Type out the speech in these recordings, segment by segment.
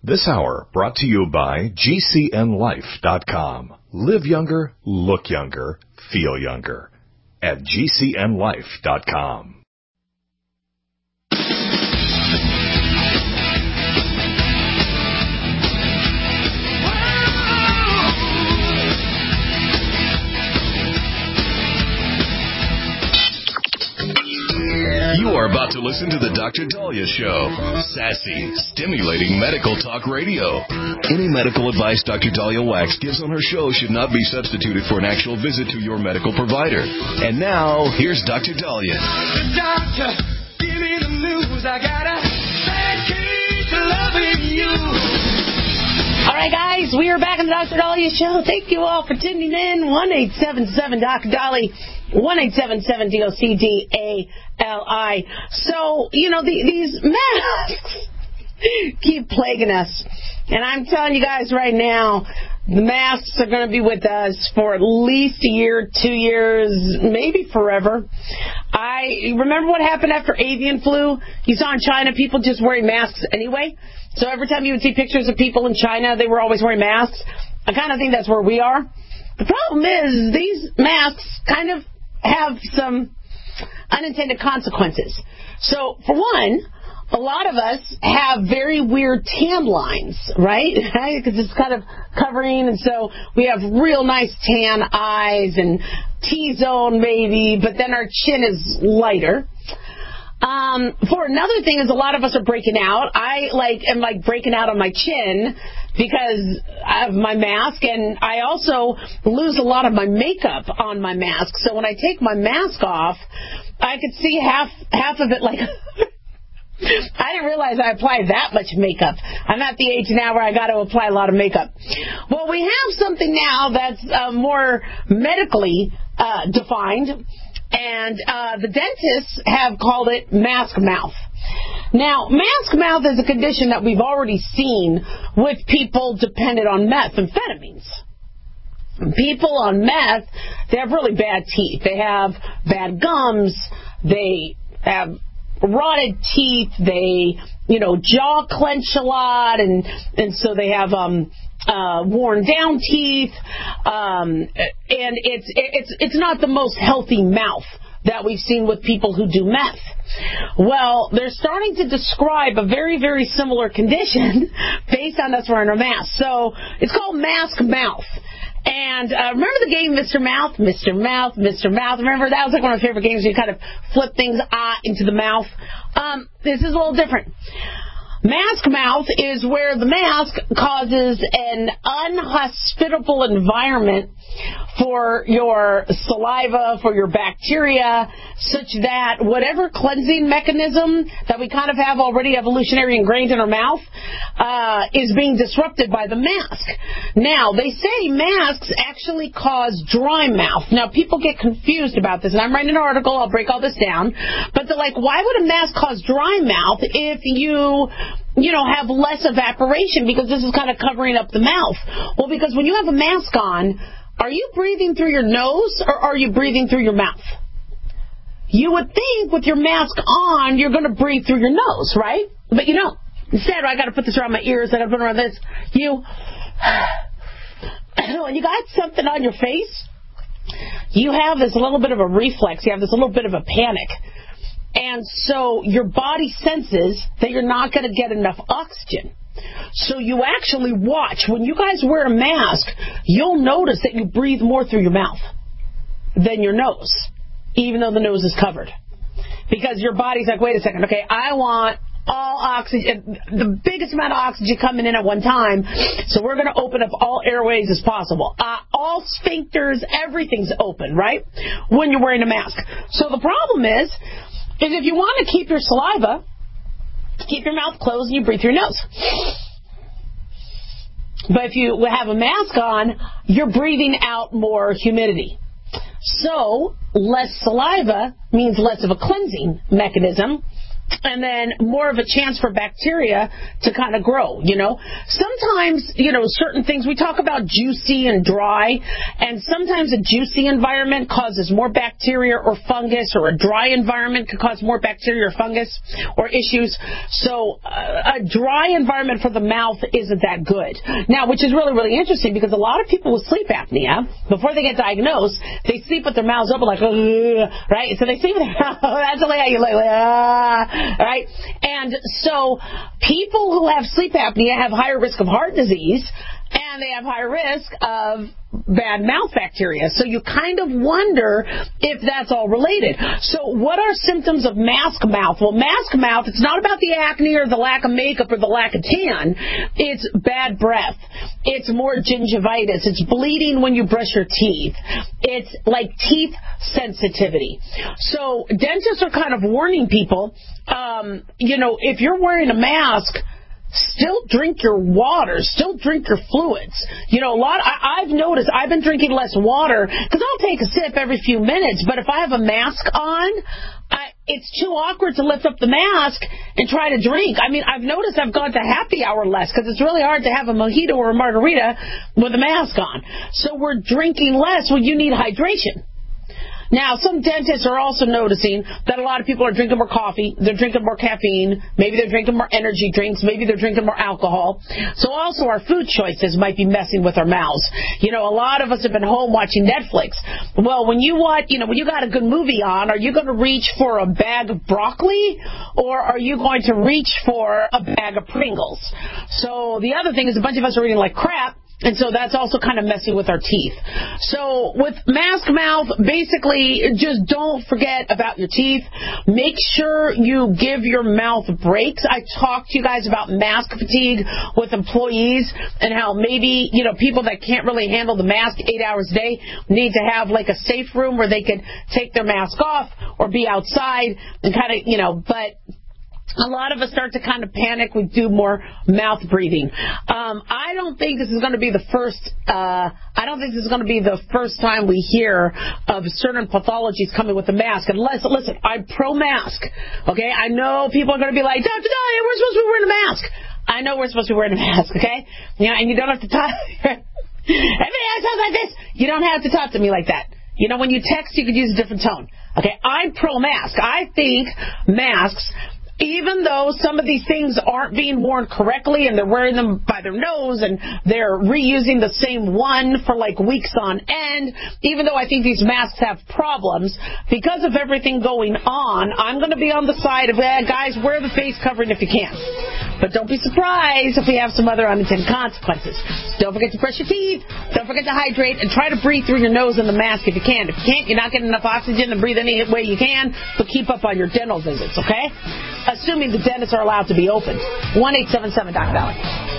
This hour brought to you by GCNLife.com. Live younger, look younger, feel younger at GCNLife.com. You are about to listen to the Dr. Dahlia Show. Sassy, stimulating medical talk radio. Any medical advice Dr. Dahlia Wax gives on her show should not be substituted for an actual visit to your medical provider. And now, here's Dr. Dahlia. The doctor, give me the news. I got a bad case of loving you. All right, guys, we are back on the Dr. Dahlia Show. Thank you all for tuning in. 1-877-Dr. Dahlia. 1-877-DOCDALI. So, these masks keep plaguing us. And I'm telling you guys right now, the masks are going to be with us for at least a year, 2 years, maybe forever. I remember what happened after avian flu. You saw in China people just wearing masks anyway. So every time you would see pictures of people in China, they were always wearing masks. I kind of think that's where we are. The problem is these masks kind of have some unintended consequences. So, for one, a lot of us have very weird tan lines, right? Because it's kind of covering, and so we have real nice tan eyes and T-zone maybe, but then our chin is lighter. For another thing is a lot of us are breaking out. I am breaking out on my chin because of my mask, and I also lose a lot of my makeup on my mask. So when I take my mask off, I could see half of it like I didn't realize I applied that much makeup. I'm at the age now where I got to apply a lot of makeup. Well, we have something now that's more medically defined. And the dentists have called it mask mouth. Now, mask mouth is a condition that we've already seen with people dependent on methamphetamines. People on meth, they have really bad teeth. They have bad gums. They have rotted teeth. They, jaw clench a lot, and so they have worn down teeth, and it's not the most healthy mouth that we've seen with people who do meth. Well, they're starting to describe a very, very similar condition based on us wearing a mask. So it's called mask mouth. And remember the game Mr. Mouth? Mr. Mouth, Mr. Mouth. Remember, that was like one of my favorite games where you kind of flip things into the mouth. This is a little different. Mask mouth is where the mask causes an unhospitable environment for your saliva, for your bacteria, such that whatever cleansing mechanism that we kind of have already evolutionary ingrained in our mouth is being disrupted by the mask. Now, they say masks actually cause dry mouth. Now, people get confused about this, and I'm writing an article, I'll break all this down, but they're like, why would a mask cause dry mouth if you have less evaporation, because this is kind of covering up the mouth? Well, because when you have a mask on, are you breathing through your nose or are you breathing through your mouth? You would think with your mask on, you're going to breathe through your nose, right? But you don't. Instead, I got to put this around my ears, I got to put it around this. When you got something on your face, you have this little bit of a reflex. You have this little bit of a panic. And so your body senses that you're not going to get enough oxygen. So you actually watch. When you guys wear a mask, you'll notice that you breathe more through your mouth than your nose, even though the nose is covered. Because your body's like, wait a second, okay, I want all oxygen, the biggest amount of oxygen coming in at one time, so we're going to open up all airways as possible. All sphincters, everything's open, right, when you're wearing a mask. So the problem is if you want to keep your saliva, keep your mouth closed and you breathe through your nose. But if you have a mask on, you're breathing out more humidity. So less saliva means less of a cleansing mechanism, and then more of a chance for bacteria to kind of grow, Sometimes, certain things, we talk about juicy and dry, and sometimes a juicy environment causes more bacteria or fungus, or a dry environment could cause more bacteria or fungus or issues. So a dry environment for the mouth isn't that good. Now, which is really, really interesting, because a lot of people with sleep apnea, before they get diagnosed, they sleep with their mouths open like, right? So they sleep with their mouth, that's the way how you look, right? And so people who have sleep apnea have higher risk of heart disease, and they have higher risk of bad mouth bacteria. So you kind of wonder if that's all related. So what are symptoms of mask mouth? Well, mask mouth, it's not about the acne or the lack of makeup or the lack of tan. It's bad breath. It's more gingivitis. It's bleeding when you brush your teeth. It's like teeth sensitivity. So dentists are kind of warning people, if you're wearing a mask, still drink your water, still drink your fluids. I've noticed I've been drinking less water because I'll take a sip every few minutes, but if I have a mask on, it's too awkward to lift up the mask and try to drink. I mean, I've noticed I've gone to happy hour less because it's really hard to have a mojito or a margarita with a mask on. So we're drinking less when you need hydration. Now, some dentists are also noticing that a lot of people are drinking more coffee, they're drinking more caffeine, maybe they're drinking more energy drinks, maybe they're drinking more alcohol. So also our food choices might be messing with our mouths. A lot of us have been home watching Netflix. Well, when you got a good movie on, are you going to reach for a bag of broccoli, or are you going to reach for a bag of Pringles? So the other thing is a bunch of us are eating like crap, and so that's also kind of messing with our teeth. So with mask mouth, basically, just don't forget about your teeth. Make sure you give your mouth breaks. I talked to you guys about mask fatigue with employees and how maybe, people that can't really handle the mask 8 hours a day need to have like a safe room where they could take their mask off or be outside and kind of, but a lot of us start to kind of panic. We do more mouth breathing. I don't think this is going to be the first. I don't think this is going to be the first time we hear of certain pathologies coming with the mask. Unless, listen, I'm pro-mask. Okay, I know people are going to be like, Dr. Dahlia, we're supposed to be wearing a mask. I know we're supposed to be wearing a mask. Okay, and you don't have to talk. Everybody else talks like this. You don't have to talk to me like that. When you text, you could use a different tone. Okay, I'm pro-mask. I think masks, even though some of these things aren't being worn correctly and they're wearing them by their nose and they're reusing the same one for like weeks on end, even though I think these masks have problems, because of everything going on, I'm going to be on the side of, guys, wear the face covering if you can. But don't be surprised if we have some other unintended consequences. Don't forget to brush your teeth. Don't forget to hydrate, and try to breathe through your nose in the mask if you can. If you can't, you're not getting enough oxygen to breathe any way you can, but keep up on your dental visits, okay? Assuming the dentists are allowed to be open. 1-877-DOC-VALLEY.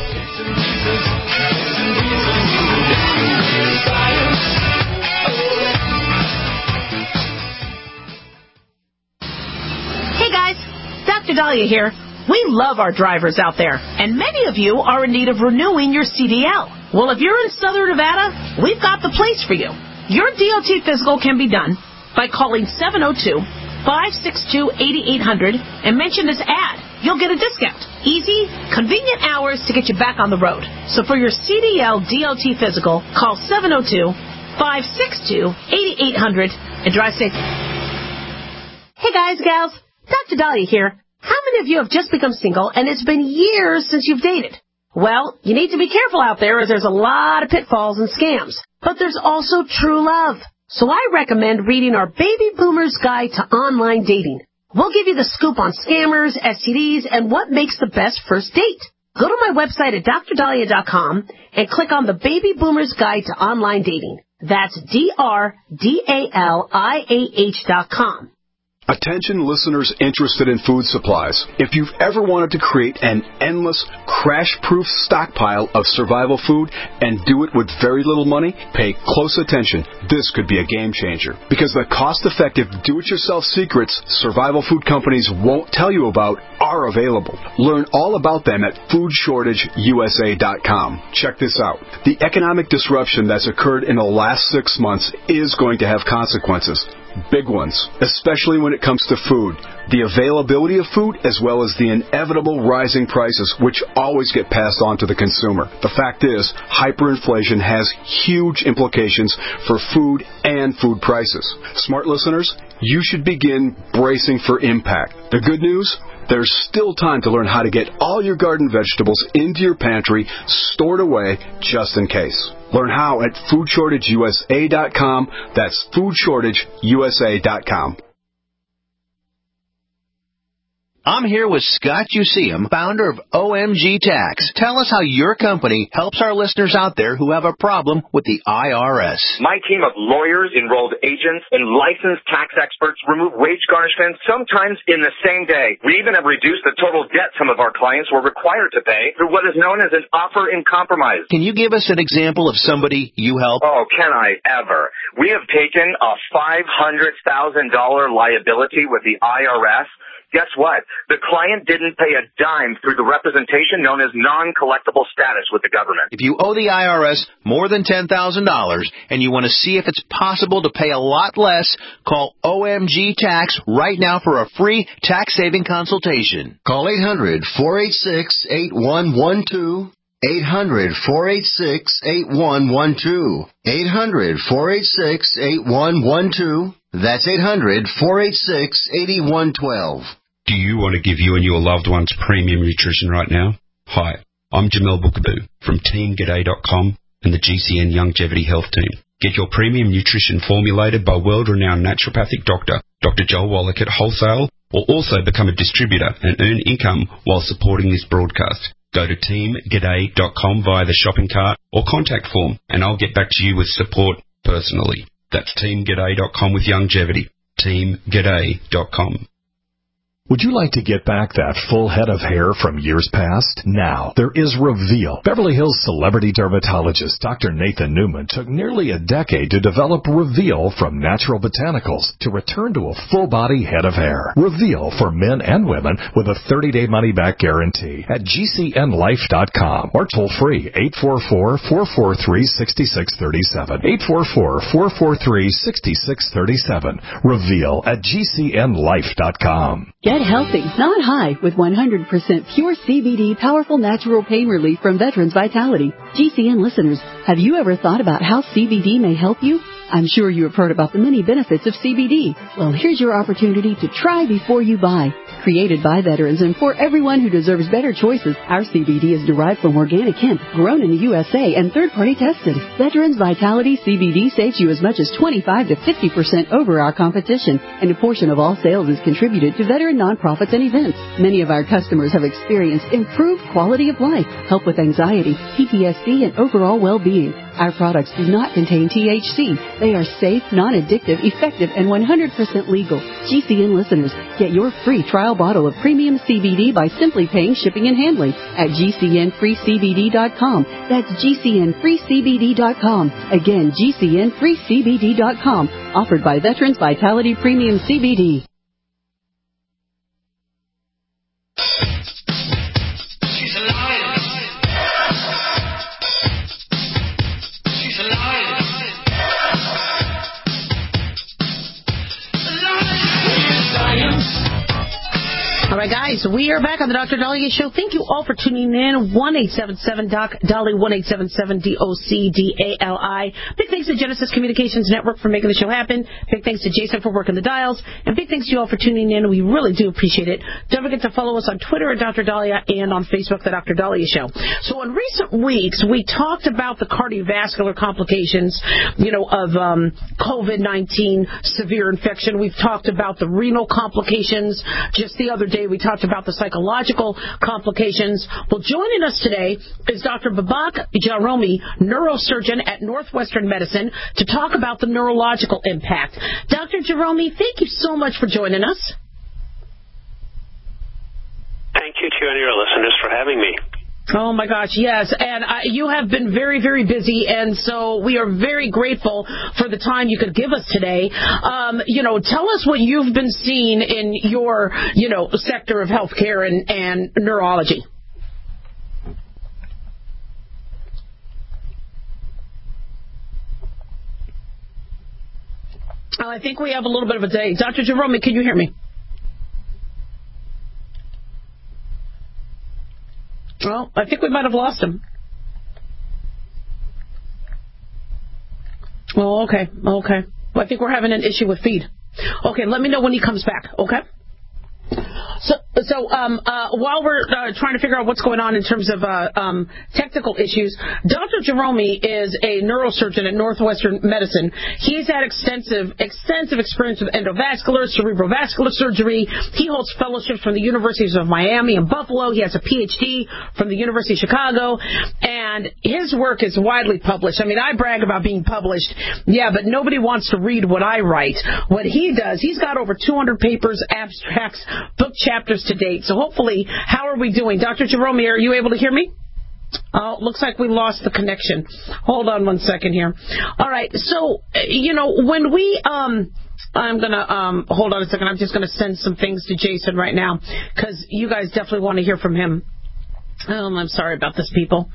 Hey guys, Dr. Dahlia here. We love our drivers out there, and many of you are in need of renewing your CDL. Well, if you're in Southern Nevada, we've got the place for you. Your DOT physical can be done by calling 702-562-8800 and mention this ad. You'll get a discount. Easy, convenient hours to get you back on the road. So for your CDL DOT physical, call 702-562-8800 and drive safe. Hey guys, gals, Dr. Dahlia here. How many of you have just become single and it's been years since you've dated? Well, you need to be careful out there as there's a lot of pitfalls and scams. But there's also true love. So I recommend reading our Baby Boomer's Guide to Online Dating. We'll give you the scoop on scammers, STDs, and what makes the best first date. Go to my website at drdahlia.com and click on the Baby Boomer's Guide to Online Dating. That's DRDALIAH.com. Attention listeners interested in food supplies. If you've ever wanted to create an endless, crash-proof stockpile of survival food and do it with very little money, pay close attention. This could be a game changer. Because the cost-effective, do-it-yourself secrets survival food companies won't tell you about are available. Learn all about them at foodshortageusa.com. Check this out. The economic disruption that's occurred in the last 6 months is going to have consequences. big ones, especially when it comes to food. The availability of food as well as the inevitable rising prices, which always get passed on to the consumer. The fact is, hyperinflation has huge implications for food and food prices. Smart listeners, you should begin bracing for impact. The good news? There's still time to learn how to get all your garden vegetables into your pantry, stored away, just in case. Learn how at foodshortageusa.com. That's foodshortageusa.com. I'm here with Scott Useum, founder of OMG Tax. Tell us how your company helps our listeners out there who have a problem with the IRS. My team of lawyers, enrolled agents, and licensed tax experts remove wage garnishments sometimes in the same day. We even have reduced the total debt some of our clients were required to pay through what is known as an offer in compromise. Can you give us an example of somebody you help? Oh, can I ever? We have taken a $500,000 liability with the IRS. Guess what? The client didn't pay a dime through the representation known as non-collectible status with the government. If you owe the IRS more than $10,000 and you want to see if it's possible to pay a lot less, call OMG Tax right now for a free tax-saving consultation. Call 800-486-8112. 800-486-8112. 800-486-8112. That's 800-486-8112. Do you want to give you and your loved ones premium nutrition right now? Hi, I'm Jamel Bookaboo from TeamGaday.com and the GCN Longevity Health Team. Get your premium nutrition formulated by world-renowned naturopathic doctor, Dr. Joel Wallach at wholesale, or also become a distributor and earn income while supporting this broadcast. Go to TeamGaday.com via the shopping cart or contact form, and I'll get back to you with support personally. That's TeamGaday.com with longevity. TeamGaday.com. Would you like to get back that full head of hair from years past? Now, there is Reveal. Beverly Hills celebrity dermatologist Dr. Nathan Newman took nearly a decade to develop Reveal from natural botanicals to return to a full-body head of hair. Reveal for men and women with a 30-day money-back guarantee at GCNlife.com or toll-free 844-443-6637. 844-443-6637. Reveal at GCNlife.com. Get healthy, not high, with 100% pure CBD powerful natural pain relief from Veterans Vitality. GCN listeners, have you ever thought about how CBD may help you? I'm sure you have heard about the many benefits of CBD. Well, here's your opportunity to try before you buy. Created by veterans and for everyone who deserves better choices, our CBD is derived from organic hemp, grown in the USA, and third-party tested. Veterans Vitality CBD saves you as much as 25 to 50% over our competition, and a portion of all sales is contributed to veteran nonprofits and events. Many of our customers have experienced improved quality of life, help with anxiety, PTSD, and overall well-being. Our products do not contain THC. They are safe, non-addictive, effective, and 100% legal. GCN listeners, get your free trial bottle of premium CBD by simply paying shipping and handling at GCNFreeCBD.com. That's GCNFreeCBD.com. Again, GCNFreeCBD.com. Offered by Veterans Vitality Premium CBD. All right, guys, we are back on the Dr. Dahlia Show. Thank you all for tuning in. 1-877-DOC-DALI, 1-877-DOC-DALI. Big thanks to Genesis Communications Network for making the show happen. Big thanks to Jason for working the dials. And big thanks to you all for tuning in. We really do appreciate it. Don't forget to follow us on Twitter at Dr. Dahlia and on Facebook, The Dr. Dahlia Show. So in recent weeks, we talked about the cardiovascular complications, of COVID-19 severe infection. We've talked about the renal complications. Just the other day, we talked about the psychological complications. Well, joining us today is Dr. Babak Jahromi, neurosurgeon at Northwestern Medicine, to talk about the neurological impact. Dr. Jahromi, thank you so much for joining us. Thank you to you and your listeners for having me. Oh, my gosh, yes. And you have been very, very busy, and so we are very grateful for the time you could give us today. Tell us what you've been seeing in your, sector of healthcare and neurology. I think we have a little bit of a delay. Dr. Jerome, can you hear me? Well, I think we might have lost him. Oh, okay. Well, I think we're having an issue with feed. Okay, let me know when he comes back, okay? So while we're trying to figure out what's going on in terms of technical issues, Dr. Jerome is a neurosurgeon at Northwestern Medicine. He's had extensive experience with endovascular, cerebrovascular surgery. He holds fellowships from the universities of Miami and Buffalo. He has a PhD from the University of Chicago, and his work is widely published. I mean, I brag about being published, yeah, but nobody wants to read what I write. What he does, he's got over 200 papers, abstracts, book chapters to date. So hopefully, how are we doing? Dr. Jerome, are you able to hear me? Oh, looks like we lost the connection. Hold on one second here. All right. So, when we, I'm going to, hold on a second. I'm just going to send some things to Jason right now because you guys definitely want to hear from him. I'm sorry about this, people.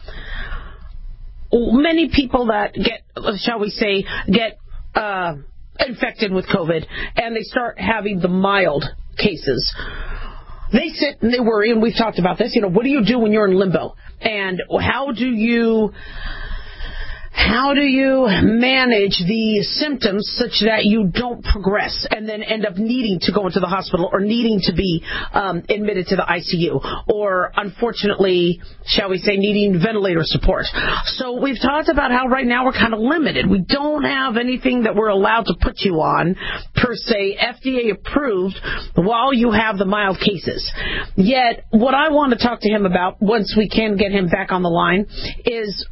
Many people that get, shall we say, infected with COVID and they start having the mild cases. They sit and they worry, and we've talked about this. What do you do when you're in limbo? And how do you manage the symptoms such that you don't progress and then end up needing to go into the hospital or needing to be admitted to the ICU or, unfortunately, shall we say, needing ventilator support? So we've talked about how right now we're kind of limited. We don't have anything that we're allowed to put you on, per se, FDA approved, while you have the mild cases. Yet, what I want to talk to him about, once we can get him back on the line, is,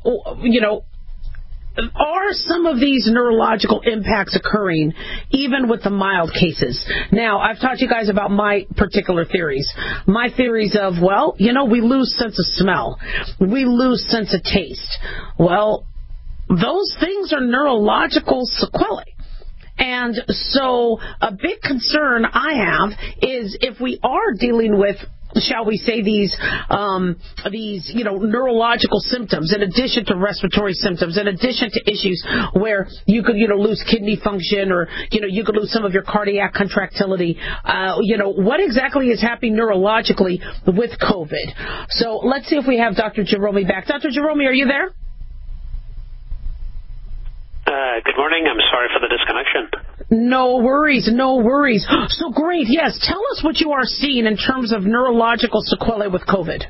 are some of these neurological impacts occurring even with the mild cases? Now, I've talked to you guys about my particular theories. My theories of, we lose sense of smell. We lose sense of taste. Well, those things are neurological sequelae. And so a big concern I have is if we are dealing with, shall we say, these neurological symptoms, in addition to respiratory symptoms, in addition to issues where you could, lose kidney function or, you could lose some of your cardiac contractility, what exactly is happening neurologically with COVID? So let's see if we have Dr. Jerome back. Dr. Jerome, are you there? Good morning. I'm sorry for the disconnection. No worries. So great. Yes, tell us what you are seeing in terms of neurological sequelae with COVID.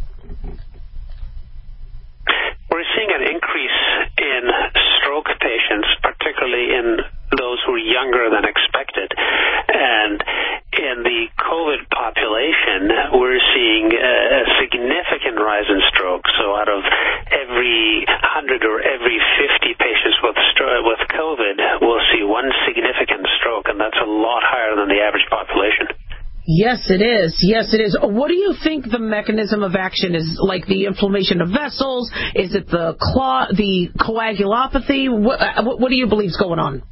We're seeing an increase in stroke patients, particularly in those who are younger than expected. And in the COVID population, we're seeing a significant rise in stroke. So out of every 100 or every 50 patients with COVID, we'll see one significant stroke, and that's a lot higher than the average population. Yes, it is. What do you think the mechanism of action is? Like the inflammation of vessels? Is it the coagulopathy? What do you believe is going on?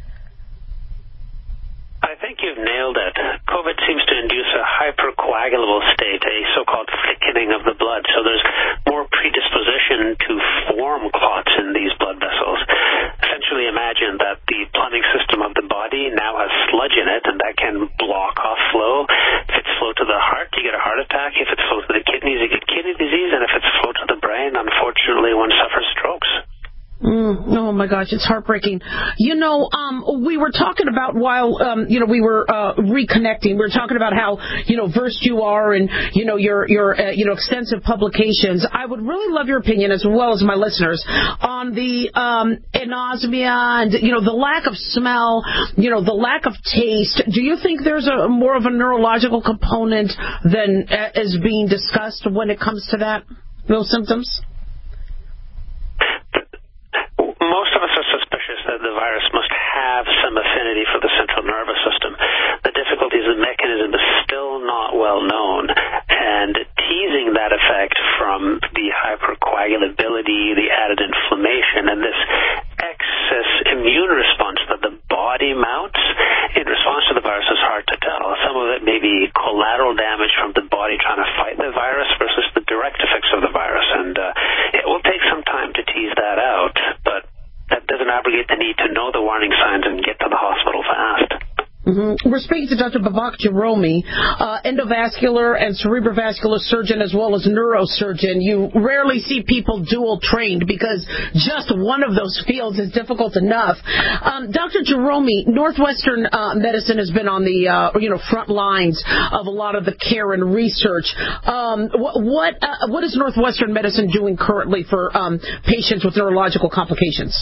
I think you've nailed it. COVID seems to induce a hypercoagulable state, a so-called thickening of the blood. So there's more predisposition to form clots in these blood vessels. Essentially imagine that the plumbing system of the body now has sludge in it, and that can block off flow. If it's flow to the heart, you get a heart attack. If it's flow to the kidneys, you get kidney disease. And if it's flow to the brain, unfortunately, one suffers strokes. Oh my gosh, it's heartbreaking. We were talking about while we were reconnecting. We were talking about how versed you are and your extensive publications. I would really love your opinion, as well as my listeners, on the anosmia and the lack of smell, the lack of taste. Do you think there's a more of a neurological component than is being discussed when it comes to those symptoms? Most of us are suspicious that the virus must have some affinity for the central nervous system. The difficulty is the mechanism is still not well known, and teasing that effect from the hypercoagulability, the added inflammation, and this excess immune response that the body mounts in response to the virus is hard to tell. Some of it may be collateral damage from the body trying to fight the virus versus the direct effects of the virus, and it will take some time to tease that out, but that doesn't abrogate the need to know the warning signs and get to the hospital Mm-hmm. We're speaking to Dr. Babak Jahromi, endovascular and cerebrovascular surgeon as well as neurosurgeon. You rarely see people dual trained because just one of those fields is difficult enough. Dr. Jahromi, Northwestern Medicine has been on the front lines of a lot of the care and research. What is Northwestern Medicine doing currently for patients with neurological complications?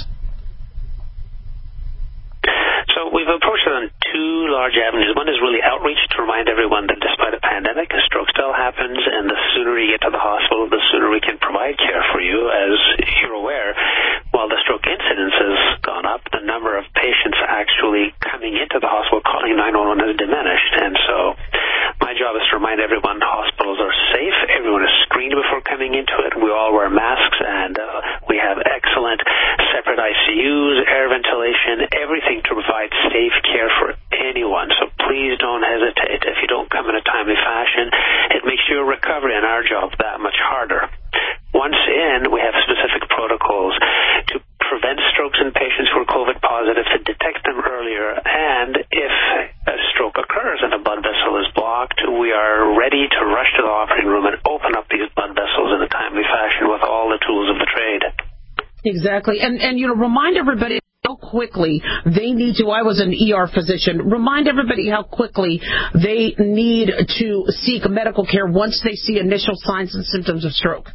So we've approached it on two large avenues. One is really outreach to remind everyone that despite a pandemic, a stroke still happens, and the sooner you get to the hospital, the sooner we can provide care for you. As you're aware, while the stroke incidence has gone up, the number of patients actually coming into the hospital calling 911 has diminished. And so my job is to remind everyone hospitals are safe, everyone is screened before coming into it, we all wear masks, and we have excellent separate ICUs, air ventilation, everything to provide safe care for anyone. So please don't hesitate. If you don't come in a timely fashion, it makes your recovery and our job that much harder. Once in, we have specific protocols to prevent strokes in patients who are COVID positive, to detect them earlier, and if a stroke occurs and a blood vessel is blocked, we are ready to rush to the operating room and open up these blood vessels in a timely fashion with all the tools of the trade. Exactly. And remind everybody how quickly they need to, I was an ER physician, remind everybody how quickly they need to seek medical care once they see initial signs and symptoms of stroke.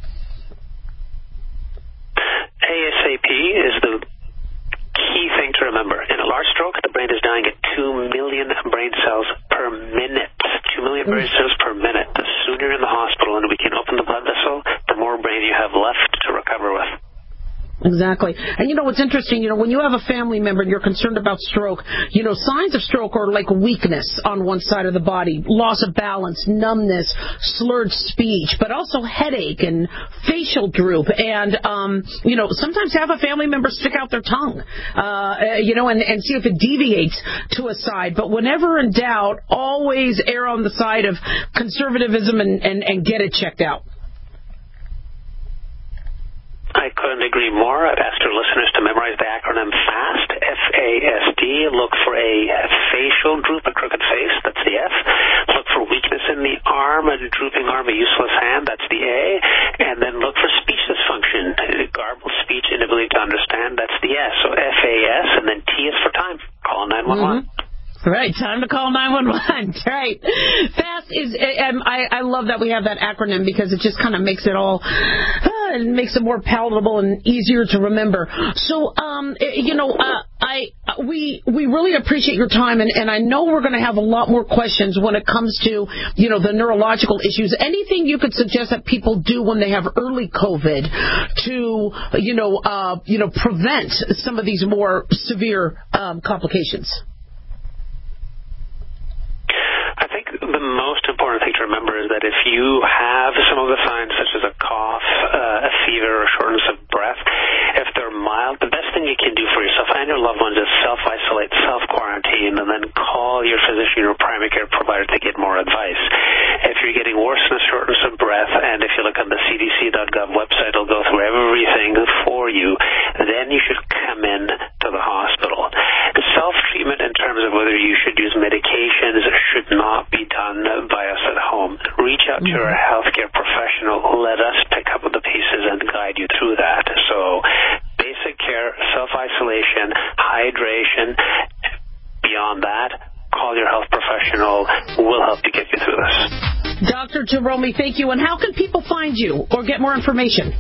ASAP is the key thing to remember. In a large stroke, the brain is dying at 2 million brain cells per minute. 2 million brain cells per minute. The sooner you're in the hospital and we can open the blood vessel, the more brain you have left to recover with. Exactly. And what's interesting, when you have a family member and you're concerned about stroke, signs of stroke are like weakness on one side of the body, loss of balance, numbness, slurred speech, but also headache and facial droop. And, sometimes have a family member stick out their tongue, and see if it deviates to a side. But whenever in doubt, always err on the side of conservatism and get it checked out. I couldn't agree more. I've asked our listeners to memorize the acronym FAST, F-A-S-D. Look for a facial droop, a crooked face. That's the F. Look for weakness in the arm, a drooping arm, a useless hand. That's the A. And then look for speech dysfunction, garbled speech, inability to understand. That's the S. So F-A-S, and then T is for time. Call 911. Right, time to call 911. Right. FAST is, I love that we have that acronym because it just kind of makes it all, it makes it more palatable and easier to remember. So, we really appreciate your time, and I know we're going to have a lot more questions when it comes to, the neurological issues. Anything you could suggest that people do when they have early COVID to, prevent some of these more severe complications? I think the most important thing to remember is that if you have some of the signs such as a cough, a fever, or shortness of breath, if they're mild, the best thing you can do for yourself and your loved ones is self-isolate, self-quarantine, and then call your physician or primary care provider to get more advice. If you're getting worseness, shortness of breath, and if you look on the cdc.gov website, it'll go through everything for you, then you should come in to the hospital. Self-treatment in terms of whether you should use medications should not be done by us at home. Reach out to your healthcare professional. Let us pick up the pieces and guide you through that. So basic care, self-isolation, hydration. Beyond that, call your health professional. We'll help you get you through this. Dr. Jahromi, thank you. And how can people find you or get more information?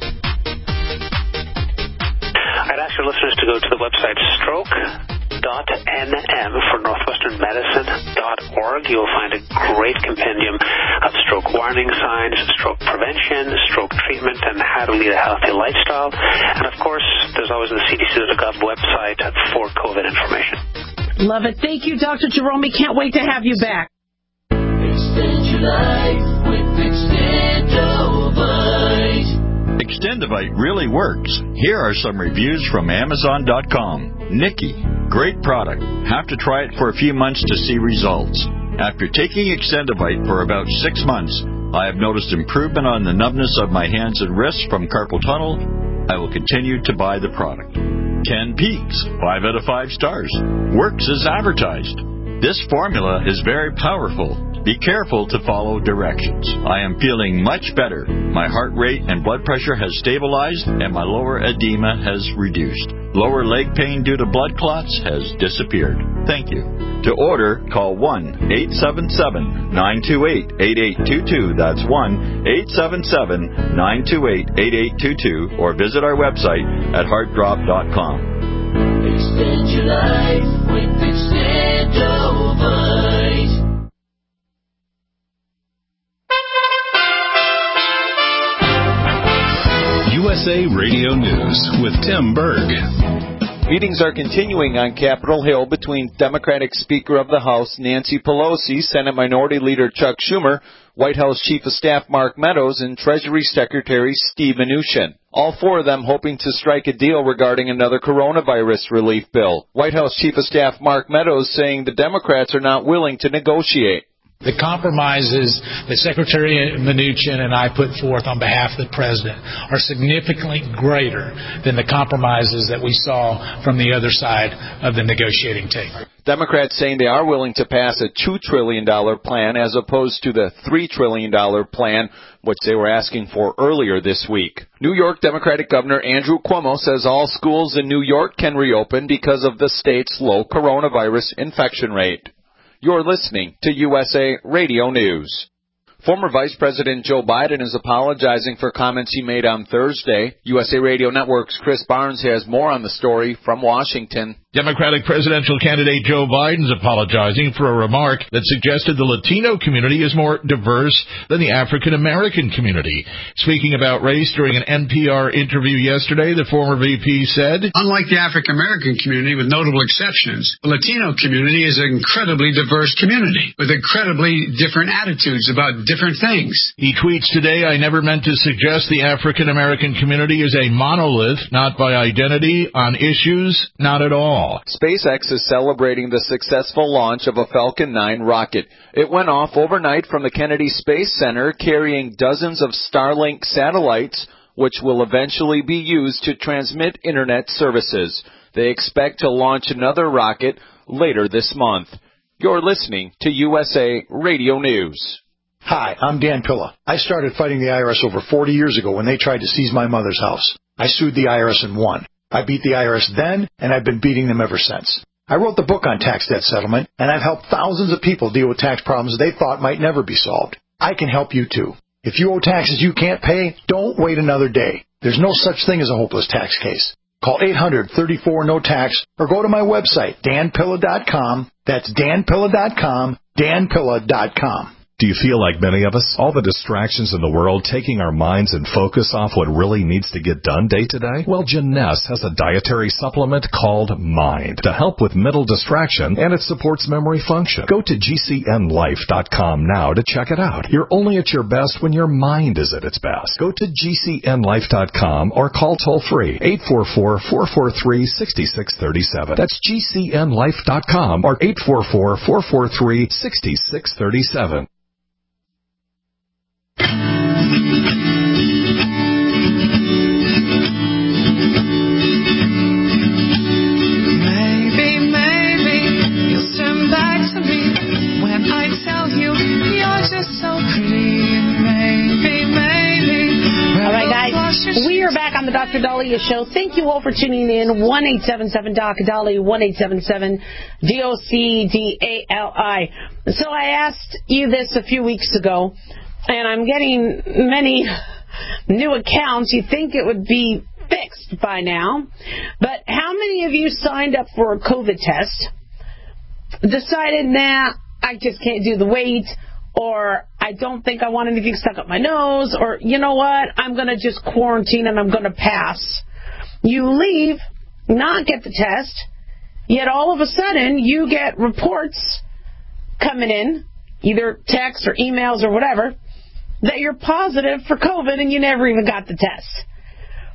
I'd ask your listeners to go to the website stroke.nm for northwesternmedicine.org. You'll find a great compendium of stroke warning signs, stroke prevention, stroke treatment, and how to lead a healthy lifestyle. And, of course, there's always the CDC.gov website for COVID information. Love it. Thank you, Dr. Jahromi. Can't wait to have you back. Extend your life with Extendovite. Extendovite really works. Here are some reviews from Amazon.com. Nikki, great product. Have to try it for a few months to see results. After taking Extendovite for about 6 months, I have noticed improvement on the numbness of my hands and wrists from carpal tunnel. I will continue to buy the product. Ken Peaks, 5 out of 5 stars. Works as advertised. This formula is very powerful. Be careful to follow directions. I am feeling much better. My heart rate and blood pressure has stabilized, and my lower edema has reduced. Lower leg pain due to blood clots has disappeared. Thank you. To order, call 1-877-928-8822. That's 1-877-928-8822. Or visit our website at heartdrop.com. Extend your life with Extendovite. USA Radio News with Tim Berg. Meetings are continuing on Capitol Hill between Democratic Speaker of the House Nancy Pelosi, Senate Minority Leader Chuck Schumer, White House Chief of Staff Mark Meadows, and Treasury Secretary Steve Mnuchin. All four of them hoping to strike a deal regarding another coronavirus relief bill. White House Chief of Staff Mark Meadows saying the Democrats are not willing to negotiate. The compromises that Secretary Mnuchin and I put forth on behalf of the President are significantly greater than the compromises that we saw from the other side of the negotiating table. Democrats saying they are willing to pass a $2 trillion plan as opposed to the $3 trillion plan, which they were asking for earlier this week. New York Democratic Governor Andrew Cuomo says all schools in New York can reopen because of the state's low coronavirus infection rate. You're listening to USA Radio News. Former Vice President Joe Biden is apologizing for comments he made on Thursday. USA Radio Network's Chris Barnes has more on the story from Washington. Democratic presidential candidate Joe Biden's apologizing for a remark that suggested the Latino community is more diverse than the African American community. Speaking about race during an NPR interview yesterday, the former VP said, "Unlike the African American community, with notable exceptions, the Latino community is an incredibly diverse community with incredibly different attitudes about different things." He tweets today, "I never meant to suggest the African American community is a monolith, not by identity, on issues, not at all." SpaceX is celebrating the successful launch of a Falcon 9 rocket. It went off overnight from the Kennedy Space Center carrying dozens of Starlink satellites, which will eventually be used to transmit internet services. They expect to launch another rocket later this month. You're listening to USA Radio News. Hi, I'm Dan Pilla. I started fighting the IRS over 40 years ago when they tried to seize my mother's house. I sued the IRS and won. I beat the IRS then, and I've been beating them ever since. I wrote the book on tax debt settlement, and I've helped thousands of people deal with tax problems they thought might never be solved. I can help you, too. If you owe taxes you can't pay, don't wait another day. There's no such thing as a hopeless tax case. Call 800-34-NO-TAX or go to my website, danpilla.com. That's danpilla.com, danpilla.com. Do you feel like many of us? All the distractions in the world taking our minds and focus off what really needs to get done day to day? Well, Jeunesse has a dietary supplement called Mind to help with mental distraction, and it supports memory function. Go to GCNlife.com now to check it out. You're only at your best when your mind is at its best. Go to GCNlife.com or call toll-free 844-443-6637. That's GCNlife.com or 844-443-6637. Maybe you'll turn back to me when I tell you you're just so pretty. Maybe. All right, guys, we are back on the Dr. Dahlia Show. Thank you all for tuning in. 1-877-DOC-DALI, 1-877-DOC-DALI. So I asked you this a few weeks ago, and I'm getting many new accounts. You think it would be fixed by now. But how many of you signed up for a COVID test, decided, nah, I just can't do the wait, or I don't think I want anything stuck up my nose, or you know what, I'm going to just quarantine and I'm going to pass. You leave, not get the test, yet all of a sudden you get reports coming in, either text or emails or whatever, that you're positive for COVID and you never even got the test.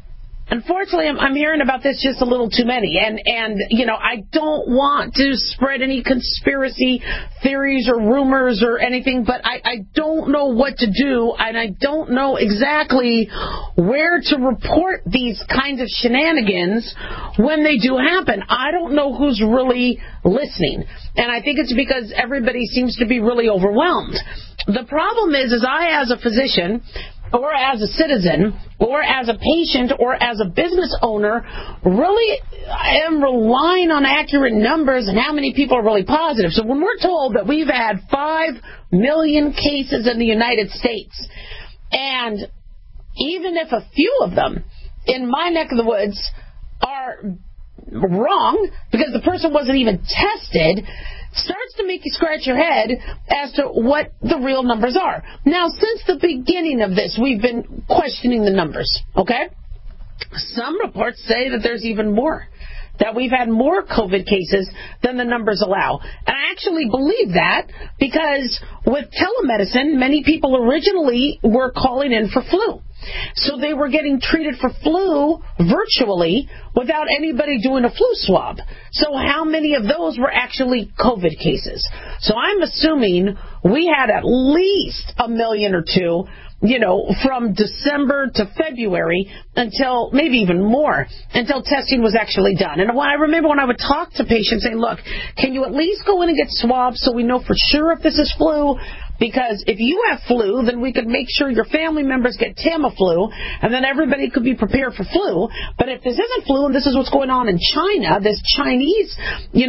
Unfortunately, I'm hearing about this just a little too many. And I don't want to spread any conspiracy theories or rumors or anything, but I don't know what to do, and I don't know exactly where to report these kinds of shenanigans when they do happen. I don't know who's really listening, and I think it's because everybody seems to be really overwhelmed. The problem is I, as a physician, or as a citizen, or as a patient, or as a business owner, really am relying on accurate numbers and how many people are really positive. So when we're told that we've had 5 million cases in the United States, and even if a few of them in my neck of the woods are wrong because the person wasn't even tested, starts to make you scratch your head as to what the real numbers are. Now, since the beginning of this, we've been questioning the numbers, okay? Some reports say that there's even more, that we've had more COVID cases than the numbers allow. And I actually believe that because with telemedicine, many people originally were calling in for flu. So they were getting treated for flu virtually without anybody doing a flu swab. So how many of those were actually COVID cases? So I'm assuming we had at least 1 million or 2, from December to February until maybe even more, until testing was actually done. And I remember when I would talk to patients saying, look, can you at least go in and get swabs so we know for sure if this is flu? Because if you have flu, then we could make sure your family members get Tamiflu, and then everybody could be prepared for flu. But if this isn't flu, and this is what's going on in China, this Chinese,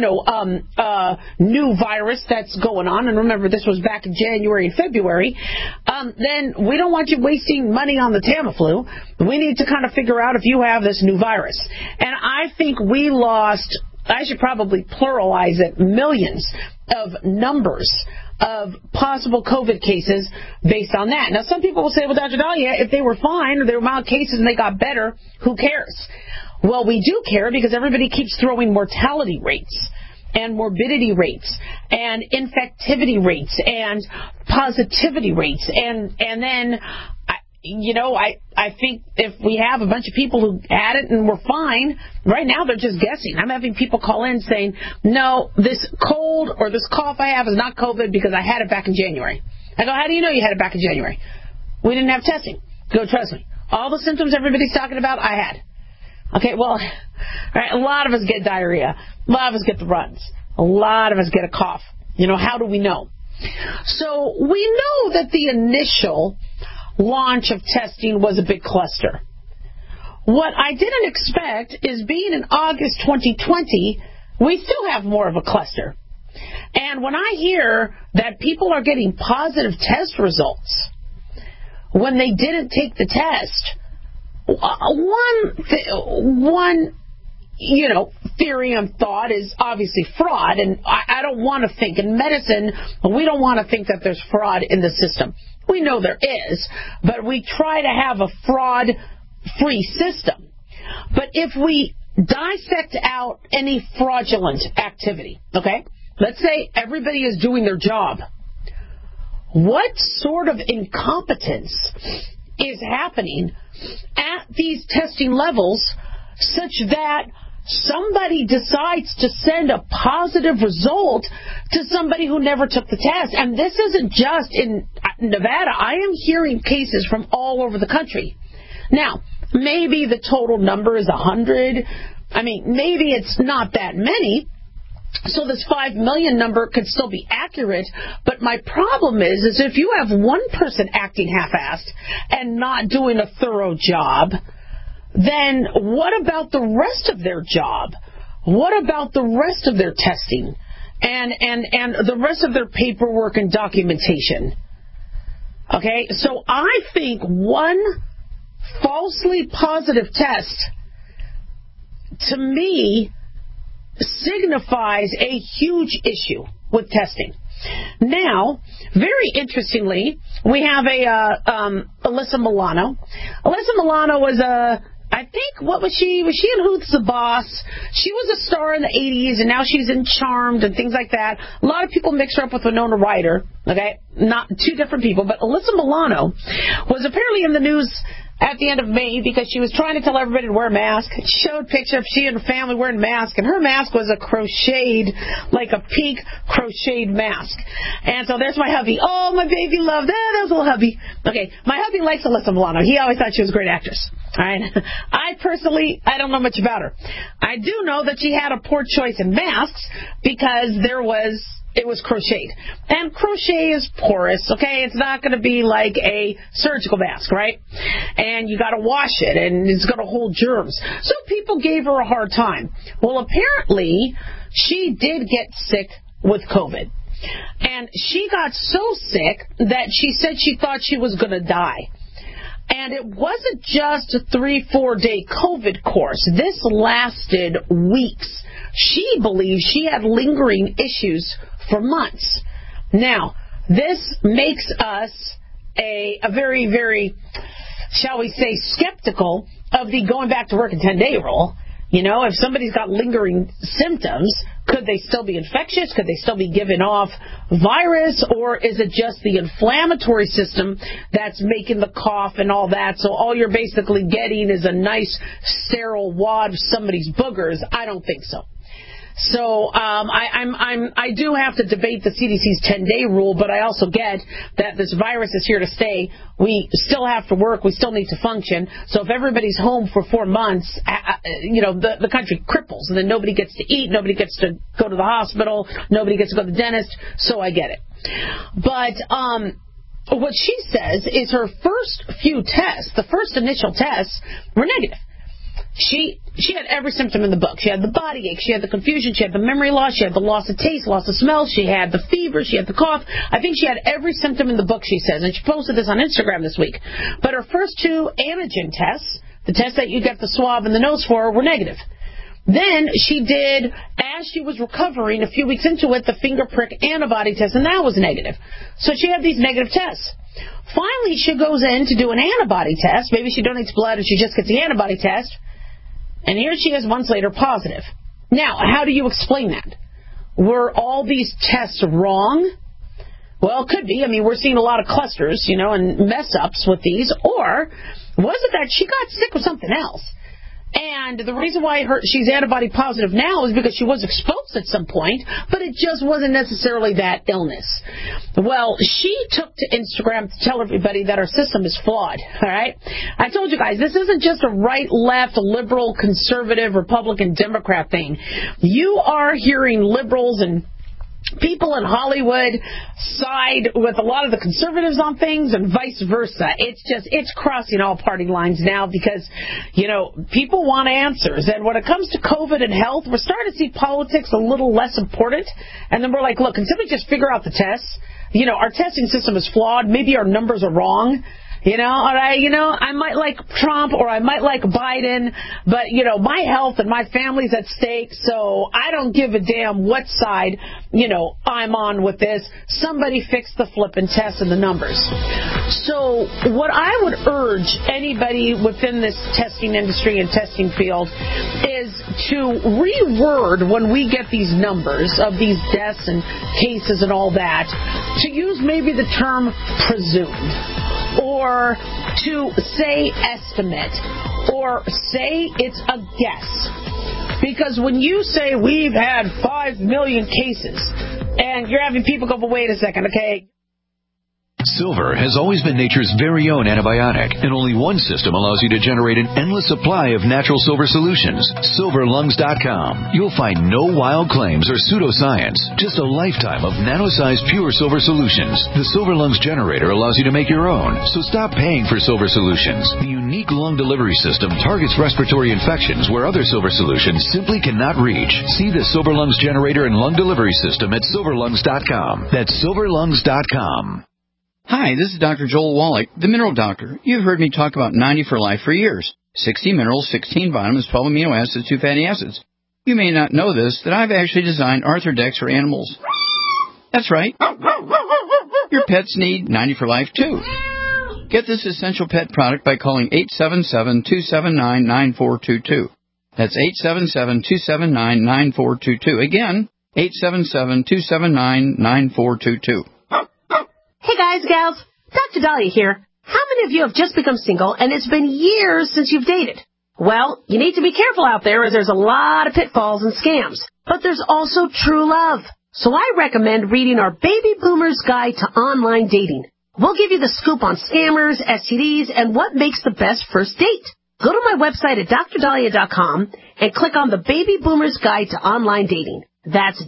new virus that's going on, and remember this was back in January and February, then we don't want you wasting money on the Tamiflu. We need to kind of figure out if you have this new virus. And I think we lost, I should probably pluralize it, millions of numbers of possible COVID cases based on that. Now, some people will say, well, Dr. Dahlia, if they were fine or they were mild cases and they got better, who cares? Well, we do care because everybody keeps throwing mortality rates and morbidity rates and infectivity rates and positivity rates. And then, I think if we have a bunch of people who had it and were fine, right now they're just guessing. I'm having people call in saying, no, this cold or this cough I have is not COVID because I had it back in January. I go, how do you know you had it back in January? We didn't have testing. Go, trust me. All the symptoms everybody's talking about, I had. Okay, well, right, a lot of us get diarrhea. A lot of us get the runs. A lot of us get a cough. How do we know? So we know that the initial launch of testing was a big cluster. What I didn't expect is being in August 2020, we still have more of a cluster. And when I hear that people are getting positive test results when they didn't take the test, one theory and thought is obviously fraud, and I don't want to think in medicine, we don't want to think that there's fraud in the system. We know there is, but we try to have a fraud-free system. But if we dissect out any fraudulent activity, okay, let's say everybody is doing their job, what sort of incompetence is happening at these testing levels such that somebody decides to send a positive result to somebody who never took the test? And this isn't just in Nevada. I am hearing cases from all over the country. Now, maybe the total number is 100. I mean, maybe it's not that many. So this 5 million number could still be accurate. But my problem is if you have one person acting half-assed and not doing a thorough job, then what about the rest of their job? What about the rest of their testing and the rest of their paperwork and documentation? Okay, so I think one falsely positive test, to me, signifies a huge issue with testing. Now, very interestingly, we have Alyssa Milano. Alyssa Milano was I think, what was she? Was she in Who's the Boss? She was a star in the 80s, and now she's in Charmed and things like that. A lot of people mix her up with Winona Ryder, okay? Not two different people, but Alyssa Milano was apparently in the news at the end of May because she was trying to tell everybody to wear a mask. She showed a picture of she and her family wearing masks, and her mask was a crocheted, like a pink crocheted mask. And so there's my hubby. Oh, my baby love that. That was a little hubby. Okay, my hubby likes Alyssa Milano. He always thought she was a great actress. All right. I personally, I don't know much about her. I do know that she had a poor choice in masks because it was crocheted. And crochet is porous, okay? It's not going to be like a surgical mask, right? And you got to wash it, and it's going to hold germs. So people gave her a hard time. Well, apparently, she did get sick with COVID. And she got so sick that she said she thought she was going to die. And it wasn't just a 3-4 day COVID course. This lasted weeks. She believes she had lingering issues for months. Now, this makes us a very, very, shall we say, skeptical of the going back to work in 10-day rule. You know, if somebody's got lingering symptoms, could they still be infectious? Could they still be giving off virus? Or is it just the inflammatory system that's making the cough and all that? So all you're basically getting is a nice sterile wad of somebody's boogers? I don't think so. So I do have to debate the CDC's 10-day rule, but I also get that this virus is here to stay. We still have to work. We still need to function. So if everybody's home for 4 months, the country cripples, and then nobody gets to eat, nobody gets to go to the hospital, nobody gets to go to the dentist. So I get it. But what she says is her first few tests, the first initial tests, were negative. She had every symptom in the book. She had the body ache. She had the confusion. She had the memory loss. She had the loss of taste, loss of smell. She had the fever. She had the cough. I think she had every symptom in the book, she says. And she posted this on Instagram this week. But her first 2 antigen tests, the tests that you get the swab and the nose for, were negative. Then she did, as she was recovering, a few weeks into it, the finger prick antibody test, and that was negative. So she had these negative tests. Finally, she goes in to do an antibody test. Maybe she donates blood and she just gets the antibody test. And here she is months later, positive. Now, how do you explain that? Were all these tests wrong? Well, it could be. I mean, we're seeing a lot of clusters, and mess-ups with these. Or was it that she got sick with something else? And the reason why she's antibody positive now is because she was exposed at some point, but it just wasn't necessarily that illness. Well, she took to Instagram to tell everybody that our system is flawed, all right? I told you guys, this isn't just a right, left, liberal, conservative, Republican, Democrat thing. You are hearing liberals and people in Hollywood side with a lot of the conservatives on things and vice versa. It's crossing all party lines now because, people want answers. And when it comes to COVID and health, we're starting to see politics a little less important. And then we're like, look, can somebody just figure out the tests? Our testing system is flawed. Maybe our numbers are wrong. I might like Trump or I might like Biden, but, my health and my family's at stake, so I don't give a damn what side, I'm on with this. Somebody fix the flippin' tests and the numbers. So what I would urge anybody within this testing industry and testing field is to reword when we get these numbers of these deaths and cases and all that, to use maybe the term presumed, or to say estimate, or say it's a guess. Because when you say we've had 5 million cases, and you're having people go, but wait a second, okay? Silver has always been nature's very own antibiotic, and only one system allows you to generate an endless supply of natural silver solutions. SilverLungs.com. You'll find no wild claims or pseudoscience, just a lifetime of nano-sized pure silver solutions. The Silver Lungs generator allows you to make your own, so stop paying for silver solutions. The unique lung delivery system targets respiratory infections where other silver solutions simply cannot reach. See the Silver Lungs generator and lung delivery system at SilverLungs.com. That's SilverLungs.com. Hi, this is Dr. Joel Wallach, the Mineral Doctor. You've heard me talk about 90 for Life for years. 60 minerals, 16 vitamins, 12 amino acids, 2 fatty acids. You may not know this, that I've actually designed Arthrodex for animals. That's right. Your pets need 90 for Life, too. Get this essential pet product by calling 877-279-9422. That's 877-279-9422. Again, 877-279-9422. Hey guys, gals, Dr. Dahlia here. How many of you have just become single and it's been years since you've dated? Well, you need to be careful out there as there's a lot of pitfalls and scams. But there's also true love. So I recommend reading our Baby Boomer's Guide to Online Dating. We'll give you the scoop on scammers, STDs, and what makes the best first date. Go to my website at drdahlia.com and click on the Baby Boomer's Guide to Online Dating. That's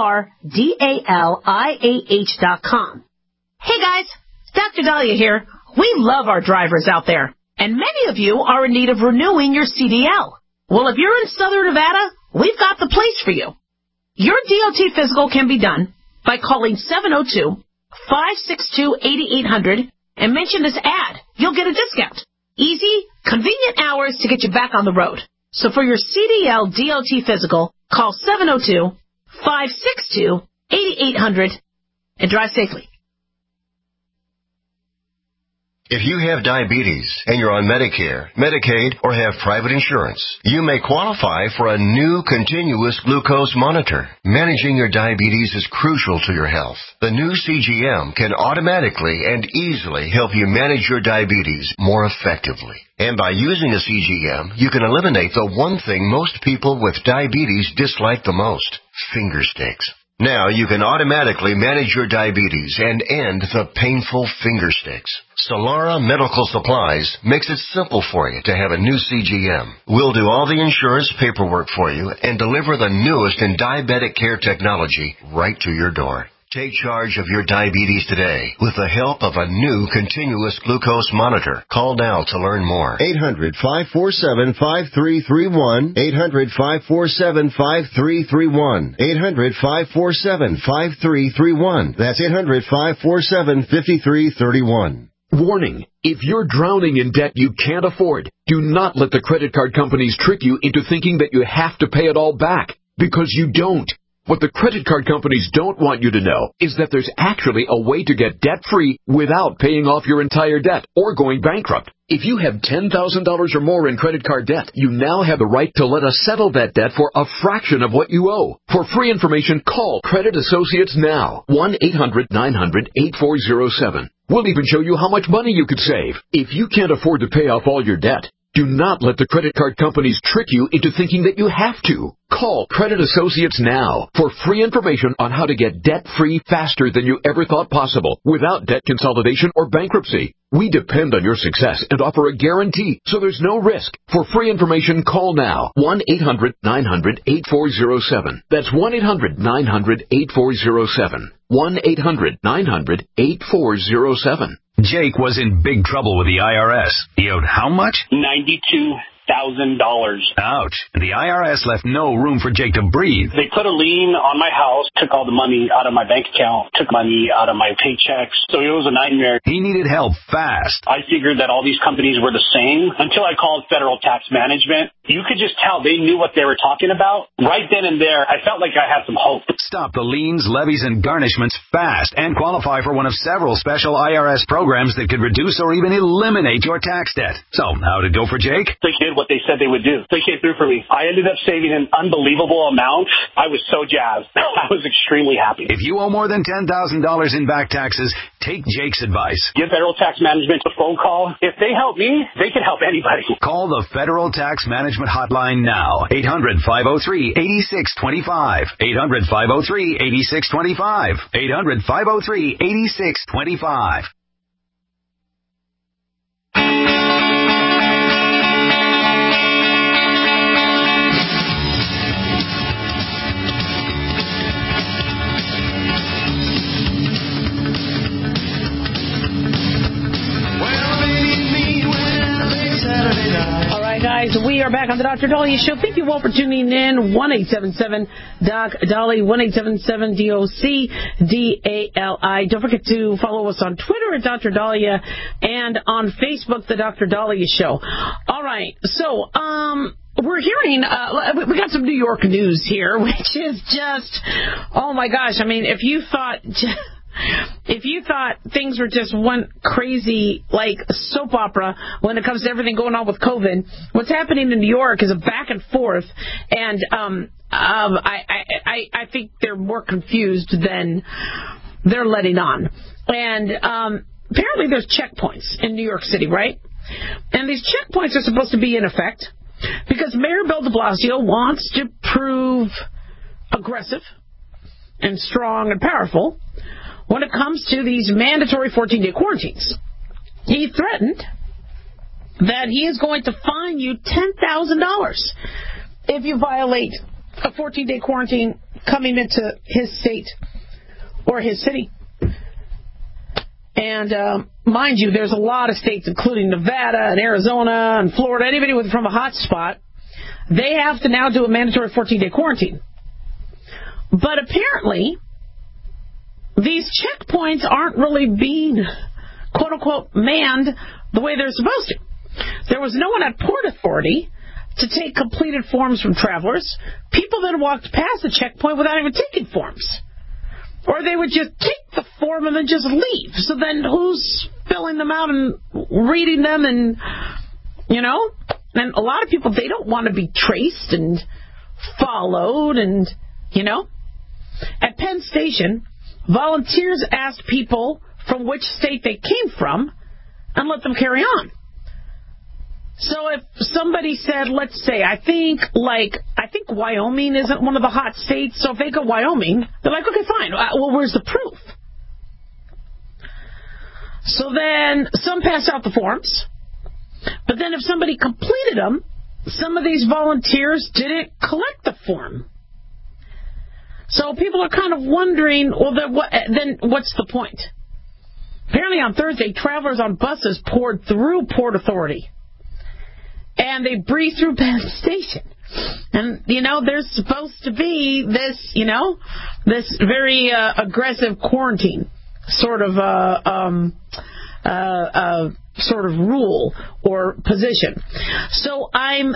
DRDALIAH.com. Hey guys, Dr. Dahlia here. We love our drivers out there, and many of you are in need of renewing your CDL. Well, if you're in Southern Nevada, we've got the place for you. Your DOT physical can be done by calling 702-562-8800 and mention this ad. You'll get a discount. Easy, convenient hours to get you back on the road. So for your CDL DOT physical, call 702-562-8800 and drive safely. If you have diabetes and you're on Medicare, Medicaid, or have private insurance, you may qualify for a new continuous glucose monitor. Managing your diabetes is crucial to your health. The new CGM can automatically and easily help you manage your diabetes more effectively. And by using a CGM, you can eliminate the one thing most people with diabetes dislike the most: finger sticks. Now you can automatically manage your diabetes and end the painful finger sticks. Solara Medical Supplies makes it simple for you to have a new CGM. We'll do all the insurance paperwork for you and deliver the newest in diabetic care technology right to your door. Take charge of your diabetes today with the help of a new continuous glucose monitor. Call now to learn more. 800-547-5331. 800-547-5331. 800-547-5331. That's 800-547-5331. Warning. If you're drowning in debt you can't afford, do not let the credit card companies trick you into thinking that you have to pay it all back, because you don't. What the credit card companies don't want you to know is that there's actually a way to get debt-free without paying off your entire debt or going bankrupt. If you have $10,000 or more in credit card debt, you now have the right to let us settle that debt for a fraction of what you owe. For free information, call Credit Associates now. 1-800-900-8407. We'll even show you how much money you could save. If you can't afford to pay off all your debt, do not let the credit card companies trick you into thinking that you have to. Call Credit Associates now for free information on how to get debt-free faster than you ever thought possible without debt consolidation or bankruptcy. We depend on your success and offer a guarantee, so there's no risk. For free information, call now. 1-800-900-8407. That's 1-800-900-8407. 1-800-900-8407. Jake was in big trouble with the IRS. He owed how much? $92,000. Ouch. And the IRS left no room for Jake to breathe. They put a lien on my house, took all the money out of my bank account, took money out of my paychecks. So it was a nightmare. He needed help fast. I figured that all these companies were the same until I called Federal Tax Management. You could just tell they knew what they were talking about. Right then and there, I felt like I had some hope. Stop the liens, levies, and garnishments fast and qualify for one of several special IRS programs that could reduce or even eliminate your tax debt. So, how'd it go for Jake? They did what they said they would do. They came through for me. I ended up saving an unbelievable amount. I was so jazzed. I was extremely happy. If you owe more than $10,000 in back taxes, take Jake's advice. Give Federal Tax Management a phone call. If they help me, they can help anybody. Call the Federal Tax Management Hotline now. 800-503-8625. 800-503-8625. 800-503-8625. All right, guys, we are back on the Dr. Dahlia Show. Thank you all for tuning in. 1-877-DOC-DALI, 1-877-DOC-DALI. Don't forget to follow us on Twitter at Dr. Dahlia and on Facebook, the Dr. Dahlia Show. All right, so we're hearing, we got some New York news here, which is just, oh my gosh. I mean, if you thought things were just one crazy, like, soap opera when it comes to everything going on with COVID, what's happening in New York is a back and forth, and I think they're more confused than they're letting on. And apparently there's checkpoints in New York City, right? And these checkpoints are supposed to be in effect because Mayor Bill de Blasio wants to prove aggressive and strong and powerful when it comes to these mandatory 14-day quarantines. He threatened that he is going to fine you $10,000 if you violate a 14-day quarantine coming into his state or his city. And mind you, there's a lot of states, including Nevada and Arizona and Florida, anybody from a hot spot, they have to now do a mandatory 14-day quarantine. But apparently, these checkpoints aren't really being, quote-unquote, manned the way they're supposed to. There was no one at Port Authority to take completed forms from travelers. People then walked past the checkpoint without even taking forms. Or they would just take the form and then just leave. So then who's filling them out and reading them and, you know? And a lot of people, they don't want to be traced and followed and, you know? At Penn Station, volunteers asked people from which state they came from and let them carry on. So if somebody said, let's say, I think Wyoming isn't one of the hot states, so if they go Wyoming, they're like, okay, fine. Well, where's the proof? So then some passed out the forms, but then if somebody completed them, some of these volunteers didn't collect the form. So people are kind of wondering, well, then what's the point? Apparently on Thursday, travelers on buses poured through Port Authority. And they breezed through Penn Station. And, you know, there's supposed to be this, you know, this very aggressive quarantine sort of rule or position. So I'm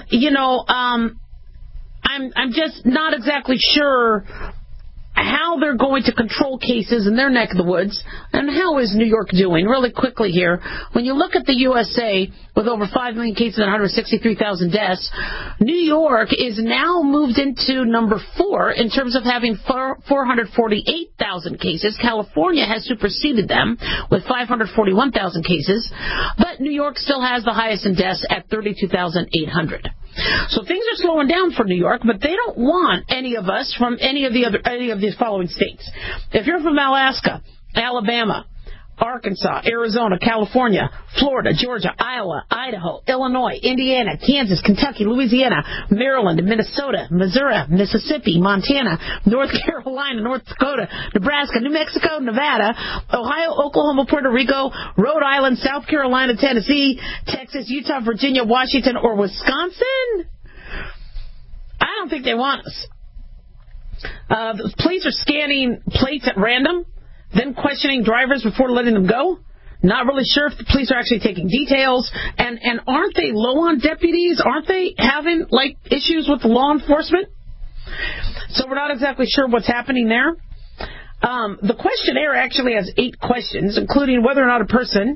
just not exactly sure how they're going to control cases in their neck of the woods, and how is New York doing? Really quickly here, when you look at the USA with over 5 million cases and 163,000 deaths, New York is now moved into number 4 in terms of having 448,000 cases. California has superseded them with 541,000 cases, but New York still has the highest in deaths at 32,800. So things are slowing down for New York, but they don't want any of us from any of these following states. If you're from Alaska, Alabama, Arkansas, Arizona, California, Florida, Georgia, Iowa, Idaho, Illinois, Indiana, Kansas, Kentucky, Louisiana, Maryland, Minnesota, Missouri, Mississippi, Montana, North Carolina, North Dakota, Nebraska, New Mexico, Nevada, Ohio, Oklahoma, Puerto Rico, Rhode Island, South Carolina, Tennessee, Texas, Utah, Virginia, Washington, or Wisconsin, I don't think they want us. The police are scanning plates at random, then questioning drivers before letting them go. Not really sure if the police are actually taking details. And aren't they low on deputies? Aren't they having, issues with law enforcement? So we're not exactly sure what's happening there. The questionnaire actually has 8 questions, including whether or not a person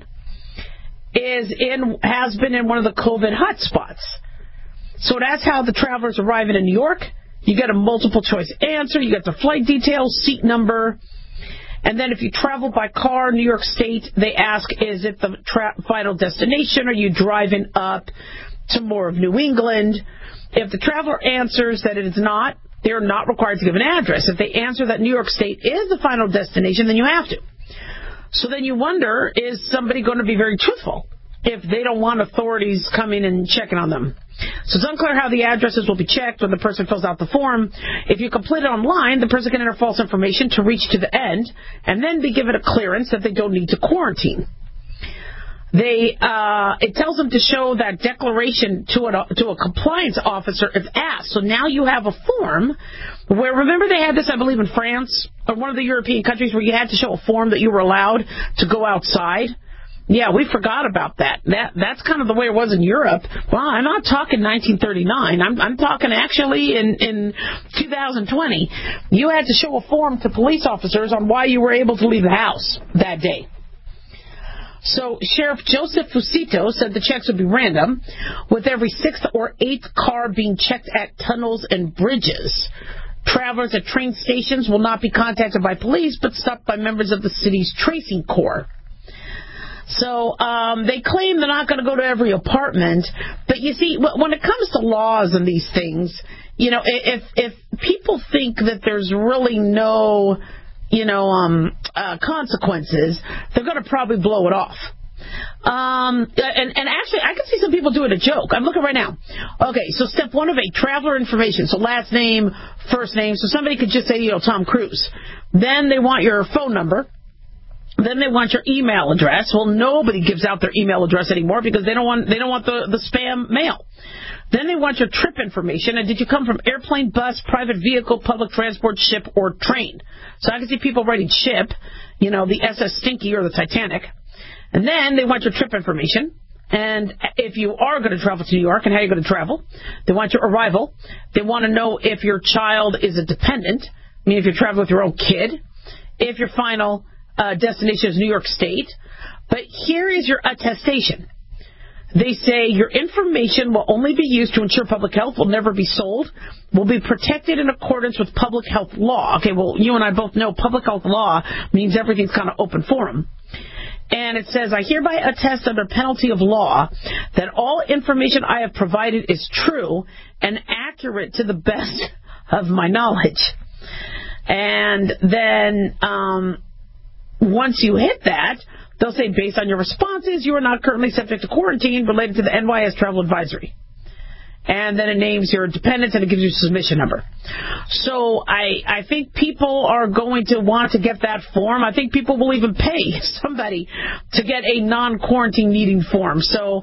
has been in one of the COVID hotspots. So that's how the travelers arriving in New York. You get a multiple choice answer. You get the flight details, seat number. And then if you travel by car, New York State, they ask, is it the final destination? Are you driving up to more of New England? If the traveler answers that it is not, they're not required to give an address. If they answer that New York State is the final destination, then you have to. So then you wonder, is somebody going to be very truthful if they don't want authorities coming and checking on them? So it's unclear how the addresses will be checked when the person fills out the form. If you complete it online, the person can enter false information to reach to the end and then be given a clearance that they don't need to quarantine. It tells them to show that declaration to a compliance officer if asked. So now you have a form where, remember they had this, I believe, in France or one of the European countries where you had to show a form that you were allowed to go outside. Yeah, we forgot about that. That's kind of the way it was in Europe. Well, I'm not talking 1939. I'm talking actually in 2020. You had to show a form to police officers on why you were able to leave the house that day. So Sheriff Joseph Fusito said the checks would be random, with every 6th or 8th car being checked at tunnels and bridges. Travelers at train stations will not be contacted by police, but stopped by members of the city's tracing corps. So they claim they're not going to go to every apartment. But you see, when it comes to laws and these things, you know, if people think that there's really no, consequences, they're going to probably blow it off. And actually, I can see some people doing a joke. I'm looking right now. Okay, so step 1 of 8, traveler information. So last name, first name. So somebody could just say, Tom Cruise. Then they want your phone number. Then they want your email address. Well, nobody gives out their email address anymore because they don't want the spam mail. Then they want your trip information. And did you come from airplane, bus, private vehicle, public transport, ship, or train? So I can see people writing ship, the SS Stinky or the Titanic. And then they want your trip information. And if you are going to travel to New York and how you're going to travel. They want your arrival. They want to know if your child is a dependent. I mean, if you're traveling with your own kid. If your final destination is New York State. But here is your attestation. They say your information will only be used to ensure public health, will never be sold, will be protected in accordance with public health law. Okay, well, you and I both know public health law means everything's kind of open forum. And it says, I hereby attest under penalty of law that all information I have provided is true and accurate to the best of my knowledge. And then once you hit that, they'll say, based on your responses, you are not currently subject to quarantine related to the NYS travel advisory. And then it names your dependents and it gives you a submission number. So I think people are going to want to get that form. I think people will even pay somebody to get a non-quarantine needing form. So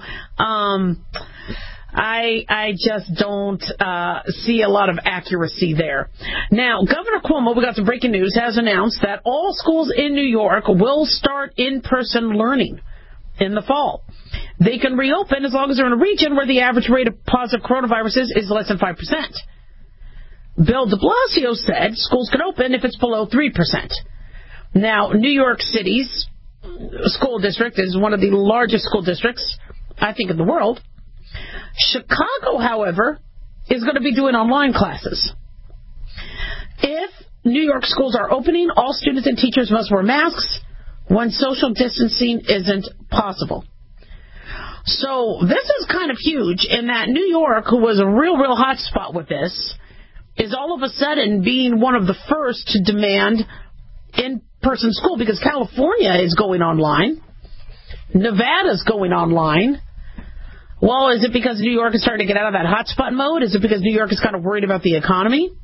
I just don't see a lot of accuracy there. Now, Governor Cuomo, we got some breaking news, has announced that all schools in New York will start in-person learning in the fall. They can reopen as long as they're in a region where the average rate of positive coronavirus is less than 5%. Bill de Blasio said schools can open if it's below 3%. Now, New York City's school district is one of the largest school districts, I think, in the world. Chicago, however, is going to be doing online classes. If New York schools are opening, all students and teachers must wear masks when social distancing isn't possible. So this is kind of huge in that New York, who was a real hot spot with this, is all of a sudden being one of the first to demand in-person school because California is going online. Nevada's going online. Well, is it because New York is starting to get out of that hotspot mode? Is it because New York is kind of worried about the economy?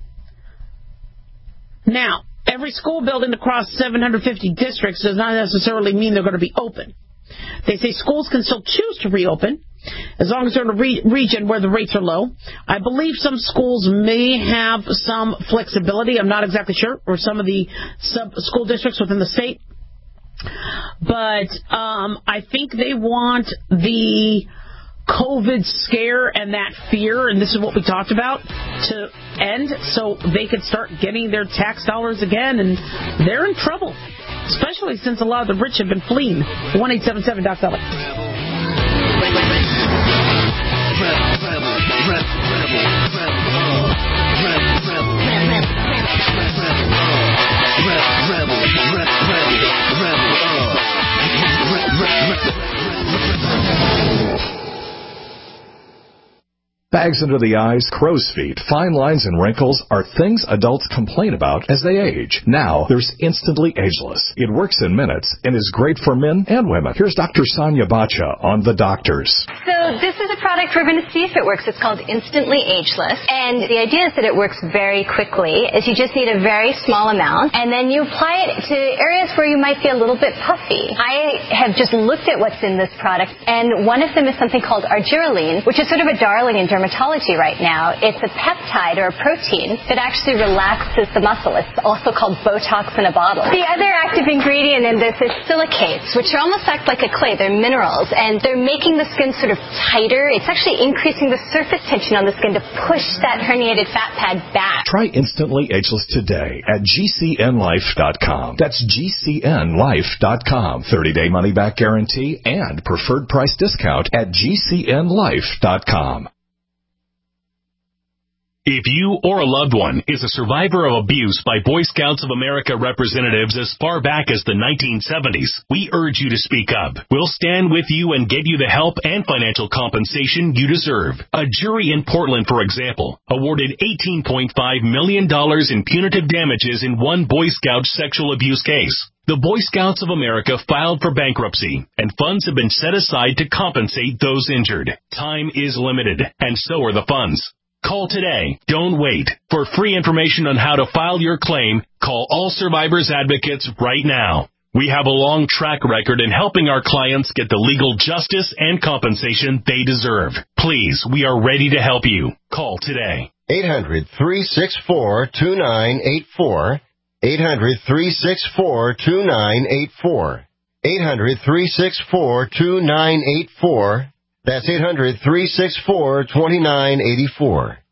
Now, every school building across 750 districts does not necessarily mean they're going to be open. They say schools can still choose to reopen as long as they're in a region where the rates are low. I believe some schools may have some flexibility. I'm not exactly sure, or some of the sub-school districts within the state. But I think they want the COVID scare and that fear, and this is what we talked about, to end so they could start getting their tax dollars again, and they're in trouble, especially since a lot of the rich have been fleeing. 1-877-DOC-SELLIT. Bags under the eyes, crow's feet, fine lines, and wrinkles are things adults complain about as they age. Now, there's Instantly Ageless. It works in minutes and is great for men and women. Here's Dr. Sonia Bacha on The Doctors. So this is a product we're going to see if it works. It's called Instantly Ageless. And the idea is that it works very quickly, is you just need a very small amount, and then you apply it to areas where you might be a little bit puffy. I have just looked at what's in this product, and one of them is something called argireline, which is sort of a darling in dermatology right now. It's a peptide or a protein that actually relaxes the muscle. It's also called Botox in a bottle. The other active ingredient in this is silicates, which almost act like a clay. They're minerals, and they're making the skin sort of tighter. It's actually increasing the surface tension on the skin to push that herniated fat pad back. Try Instantly Ageless today at GCNlife.com. That's GCNlife.com. 30-day money-back guarantee and preferred price discount at GCNlife.com. If you or a loved one is a survivor of abuse by Boy Scouts of America representatives as far back as the 1970s, we urge you to speak up. We'll stand with you and get you the help and financial compensation you deserve. A jury in Portland, for example, awarded $18.5 million in punitive damages in one Boy Scout sexual abuse case. The Boy Scouts of America filed for bankruptcy, and funds have been set aside to compensate those injured. Time is limited, and so are the funds. Call today. Don't wait. For free information on how to file your claim, call All Survivors Advocates right now. We have a long track record in helping our clients get the legal justice and compensation they deserve. Please, we are ready to help you. Call today. 800-364-2984. 800-364-2984. 800-364-2984. That's 800-364-2984.